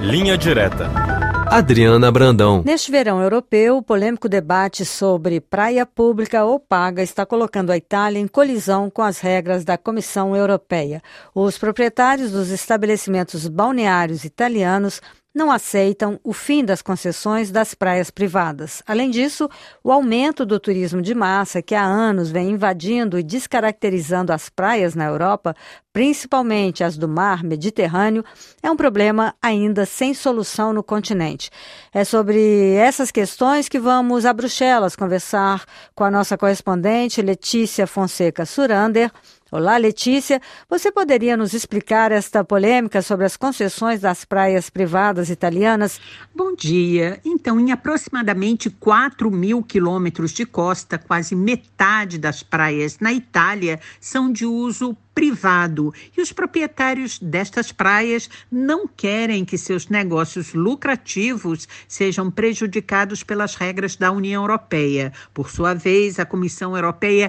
Linha Direta. Adriana Brandão. Neste verão europeu, o polêmico debate sobre praia pública ou paga está colocando a Itália em colisão com as regras da Comissão Europeia. Os proprietários dos estabelecimentos balneários italianos não aceitam o fim das concessões das praias privadas. Além disso, o aumento do turismo de massa, que há anos vem invadindo e descaracterizando as praias na Europa, principalmente as do mar Mediterrâneo, é um problema ainda sem solução no continente. É sobre essas questões que vamos a Bruxelas conversar com a nossa correspondente Letícia Fonseca Surander. Olá, Letícia. Você poderia nos explicar esta polêmica sobre as concessões das praias privadas italianas? Bom dia. Então, em aproximadamente 4.000 quilômetros de costa, quase metade das praias na Itália são de uso privado. E os proprietários destas praias não querem que seus negócios lucrativos sejam prejudicados pelas regras da União Europeia. Por sua vez, a Comissão Europeia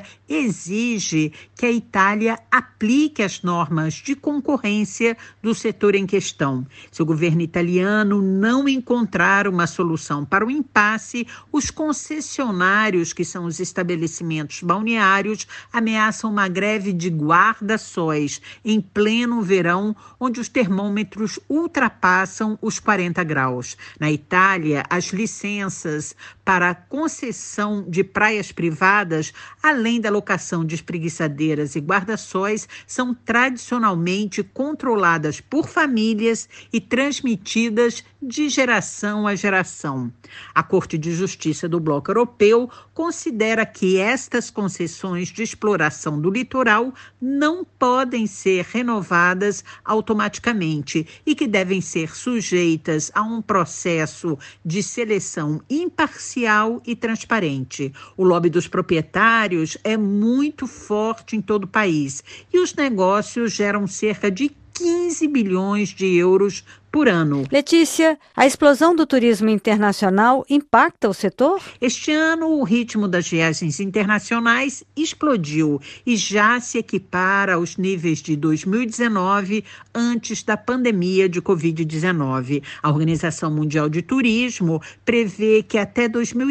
exige que a Itália aplique as normas de concorrência do setor em questão. Se o governo italiano não encontrar uma solução para o impasse, os concessionários, que são os estabelecimentos balneários, ameaçam uma greve de guarda-sóis em pleno verão, onde os termômetros ultrapassam os 40 graus. Na Itália, as licenças para a concessão de praias privadas, além da locação de espreguiçadeiras e guarda-sóis, são tradicionalmente controladas por famílias e transmitidas de geração a geração. A Corte de Justiça do Bloco Europeu considera que estas concessões de exploração do litoral não podem ser renovadas automaticamente e que devem ser sujeitas a um processo de seleção imparcial e transparente. O lobby dos proprietários é muito forte em todo o país e os negócios geram cerca de 15 bilhões de euros por ano. Letícia, a explosão do turismo internacional impacta o setor? Este ano, o ritmo das viagens internacionais explodiu e já se equipara aos níveis de 2019, antes da pandemia de Covid-19. A Organização Mundial de Turismo prevê que até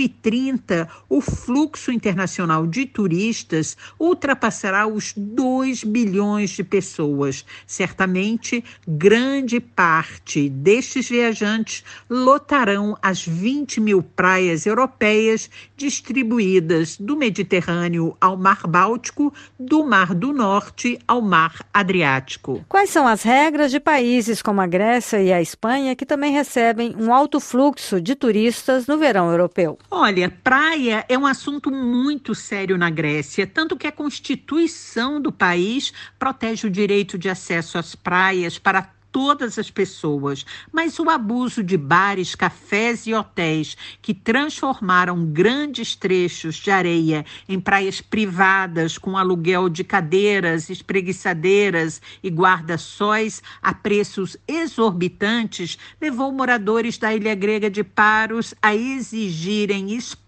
2030 o fluxo internacional de turistas ultrapassará os 2 bilhões de pessoas. Certamente, grande parte destes viajantes lotarão as 20.000 praias europeias distribuídas do Mediterrâneo ao Mar Báltico, do Mar do Norte ao Mar Adriático. Quais são as regras de países como a Grécia e a Espanha, que também recebem um alto fluxo de turistas no verão europeu? Olha, praia é um assunto muito sério na Grécia, tanto que a Constituição do país protege o direito de acesso às praias para todas as pessoas, mas o abuso de bares, cafés e hotéis que transformaram grandes trechos de areia em praias privadas com aluguel de cadeiras, espreguiçadeiras e guarda-sóis a preços exorbitantes levou moradores da ilha grega de Paros a exigirem espaço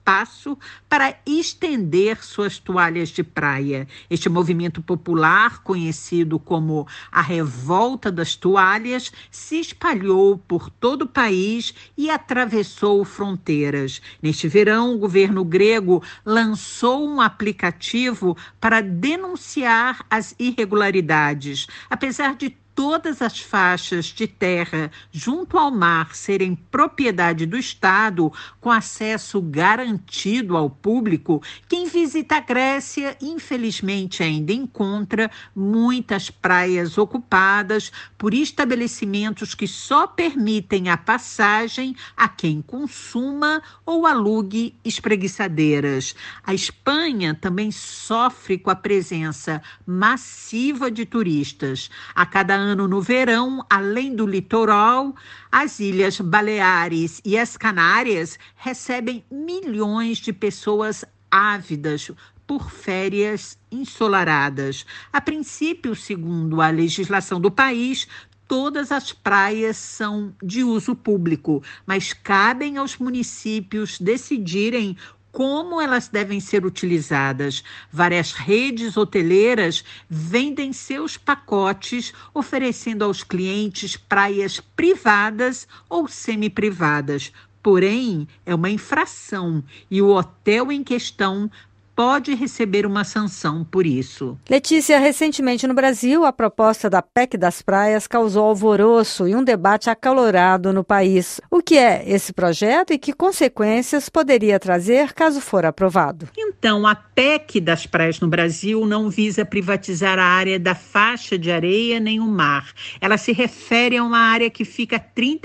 para estender suas toalhas de praia. Este movimento popular, conhecido como a Revolta das Toalhas, se espalhou por todo o país e atravessou fronteiras. Neste verão, o governo grego lançou um aplicativo para denunciar as irregularidades. Apesar de todas as faixas de terra junto ao mar serem propriedade do Estado, com acesso garantido ao público, quem visita a Grécia, infelizmente, ainda encontra muitas praias ocupadas por estabelecimentos que só permitem a passagem a quem consuma ou alugue espreguiçadeiras. A Espanha também sofre com a presença massiva de turistas. A cada ano no verão, além do litoral, as Ilhas Baleares e as Canárias recebem milhões de pessoas ávidas por férias ensolaradas. A princípio, segundo a legislação do país, todas as praias são de uso público, mas cabem aos municípios decidirem como elas devem ser utilizadas. Várias redes hoteleiras vendem seus pacotes, oferecendo aos clientes praias privadas ou semi-privadas. Porém, é uma infração e o hotel em questão pode receber uma sanção por isso. Letícia, recentemente no Brasil, a proposta da PEC das praias causou alvoroço e um debate acalorado no país. O que é esse projeto e que consequências poderia trazer caso for aprovado? Então, a PEC das praias no Brasil não visa privatizar a área da faixa de areia nem o mar. Ela se refere a uma área que fica a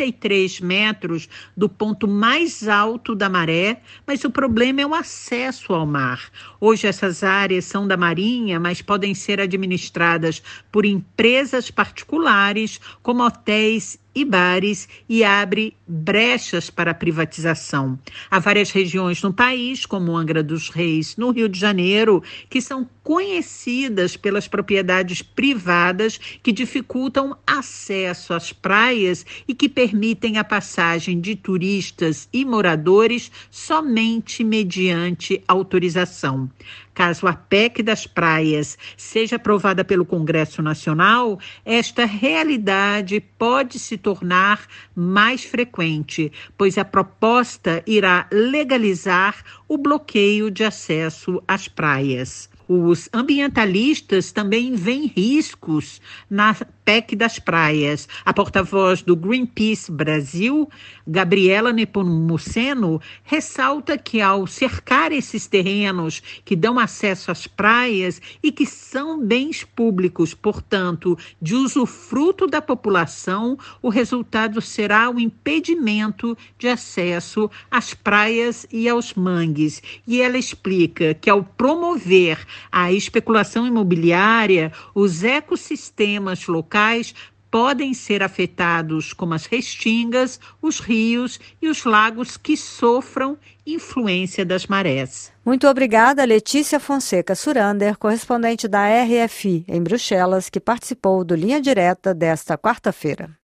33 metros do ponto mais alto da maré, mas o problema é o acesso ao mar. Hoje essas áreas são da Marinha, mas podem ser administradas por empresas particulares, como hotéis e bares, e abre brechas para a privatização. Há várias regiões no país, como Angra dos Reis, no Rio de Janeiro, que são conhecidas pelas propriedades privadas que dificultam acesso às praias e que permitem a passagem de turistas e moradores somente mediante autorização. Caso a PEC das praias seja aprovada pelo Congresso Nacional, esta realidade pode se tornar mais frequente, pois a proposta irá legalizar o bloqueio de acesso às praias. Os ambientalistas também veem riscos na PEC das praias. A porta-voz do Greenpeace Brasil, Gabriela Nepomuceno, ressalta que ao cercar esses terrenos que dão acesso às praias e que são bens públicos, portanto, de usufruto da população, o resultado será o impedimento de acesso às praias e aos mangues. E ela explica que ao promover a especulação imobiliária, os ecossistemas locais podem ser afetados, como as restingas, os rios e os lagos que sofram influência das marés. Muito obrigada, Letícia Fonseca Surander, correspondente da RFI em Bruxelas, que participou do Linha Direta desta quarta-feira.